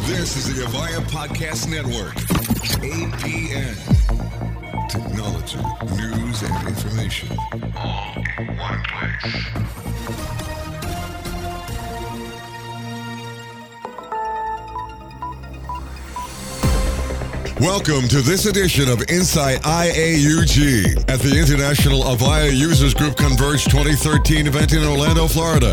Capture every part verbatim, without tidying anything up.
This is the Avaya Podcast Network. A P N. Technology, news, and information. All in one place. Welcome to this edition of Inside I A U G at the International Avaya Users Group Converge twenty thirteen event in Orlando, Florida.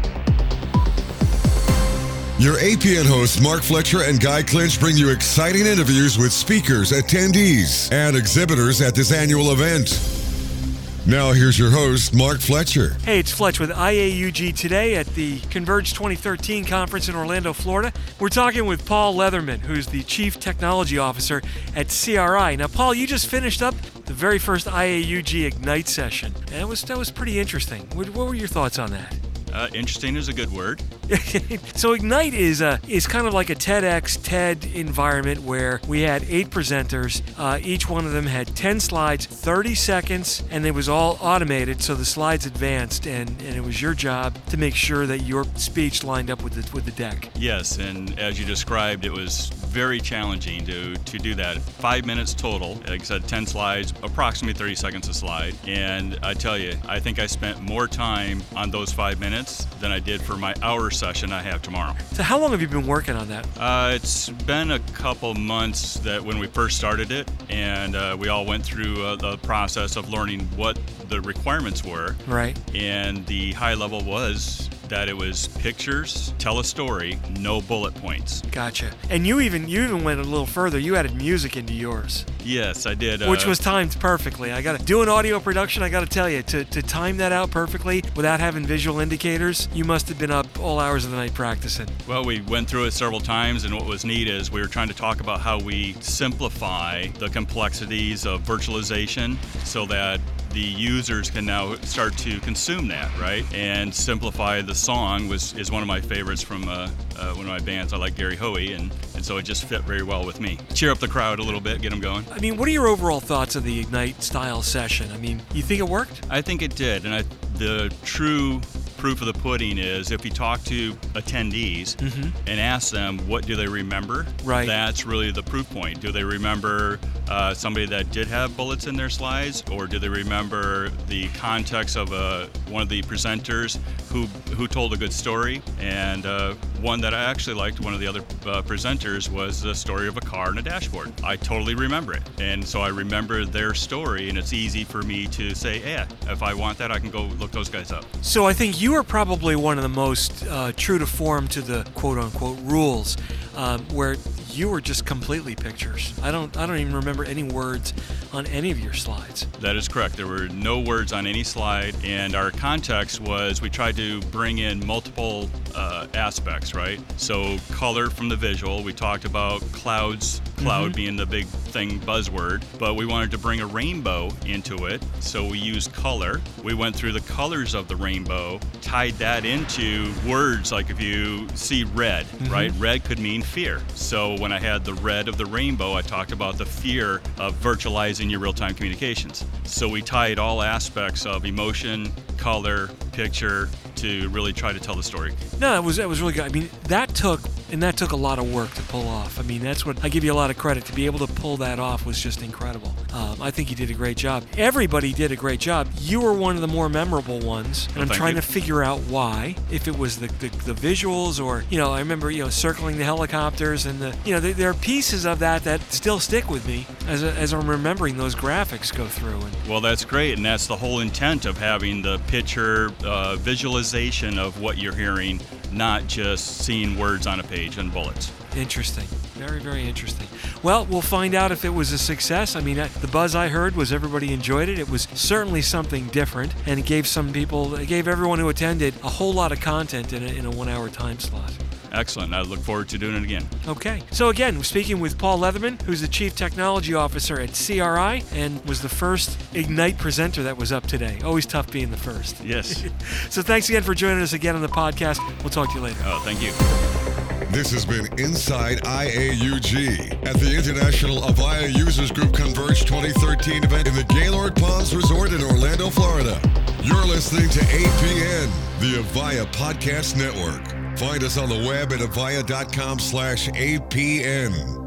Your A P N hosts Mark Fletcher and Guy Clinch bring you exciting interviews with speakers, attendees, and exhibitors at this annual event. Now here's your host, Mark Fletcher. Hey, it's Fletch with I A U G today at the Converge twenty thirteen conference in Orlando, Florida. We're talking with Paul Leatherman, who's the Chief Technology Officer at C R I. Now, Paul, you just finished up the very first I A U G Ignite session, and it was, that was pretty interesting. What, what were your thoughts on that? Uh, interesting is a good word. So Ignite is a, is kind of like a TEDx, TED environment where we had eight presenters. Uh, each one of them had ten slides, thirty seconds, and it was all automated, so the slides advanced, and, and it was your job to make sure that your speech lined up with the, with the deck. Yes, and as you described, it was very challenging to, to do that. Five minutes total, like I said, ten slides, approximately thirty seconds a slide. And I tell you, I think I spent more time on those five minutes than I did for my hour session I have tomorrow. So how long have you been working on that? Uh, it's been a couple months that when we first started it, and uh, we all went through uh, the process of learning what the requirements were. Right. And the high level was that it was pictures, tell a story, no bullet points. Gotcha. And you even you even went a little further. You added music into yours. Yes, I did. Which uh, was timed perfectly. I got to do an audio production. I got to tell you, to to time that out perfectly without having visual indicators, you must have been up all hours of the night practicing. Well, we went through it several times, and what was neat is we were trying to talk about how we simplify the complexities of virtualization so that the users can now start to consume that, right? And Simplify the Song was is one of my favorites from uh, uh, one of my bands. I like Gary Hoey, and, and so it just fit very well with me. Cheer up the crowd a little bit, get them going. I mean, what are your overall thoughts of the Ignite style session? I mean, you think it worked? I think it did, and I, the true proof of the pudding is if you talk to attendees mm-hmm. and ask them what do they remember, right. That's really the proof point. Do they remember uh, somebody that did have bullets in their slides, or do they remember the context of a, one of the presenters who who told a good story? And uh, one that I actually liked, one of the other uh, presenters, was the story of a car and a dashboard. I totally remember it, and so I remember their story, and it's easy for me to say, yeah, if I want that, I can go look those guys up. So I think you You are probably one of the most uh, true to form to the quote-unquote rules, um, where you were just completely pictures. I don't I don't even remember any words on any of your slides. That is correct. There were no words on any slide, and our context was we tried to bring in multiple uh, aspects, right? So color from the visual. We talked about clouds, cloud mm-hmm. being the big thing buzzword, but we wanted to bring a rainbow into it, so we used color. We went through the colors of the rainbow, tied that into words like if you see red, mm-hmm. right? Red could mean fear. So when I had the red of the rainbow, I talked about the fear of virtualizing your real-time communications. So we tied all aspects of emotion, color, picture to really try to tell the story. No, it was it was really good. I mean, that took and that took a lot of work to pull off. I mean, that's what I give you a lot of credit. To be able to pull that off was just incredible. Um, I think you did a great job. Everybody did a great job. You were one of the more memorable ones, and well, I'm trying you. to figure out why. If it was the, the the visuals, or you know, I remember you know circling the helicopters, and the you know there, there are pieces of that that still stick with me as a, as I'm remembering those graphics go through. And well, that's great, and that's the whole intent of having the picture uh, visualization of what you're hearing, not just seeing words on a page and bullets. Interesting. Very, very interesting. Well, we'll find out if it was a success. I mean, the buzz I heard was everybody enjoyed it. It was certainly something different, and it gave some people, it gave everyone who attended a whole lot of content in a, in a one-hour time slot. Excellent. I look forward to doing it again. Okay. So again, we're speaking with Paul Leatherman, who's the Chief Technology Officer at C R I and was the first Ignite presenter that was up today. Always tough being the first. Yes. So thanks again for joining us again on the podcast. We'll talk to you later. Oh, thank you. This has been Inside I A U G at the International Avaya Users Group Converge twenty thirteen event in the Gaylord Palms Resort in Orlando, Florida. You're listening to A P N, the Avaya Podcast Network. Find us on the web at avaya dot com slash A P N.